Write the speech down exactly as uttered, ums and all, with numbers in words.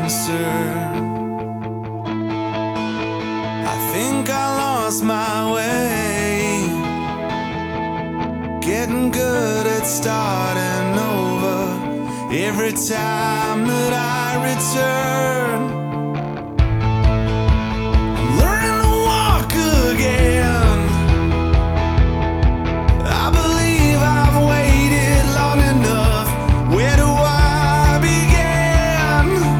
answer. I think I lost my way, getting good at starting over every time that I return.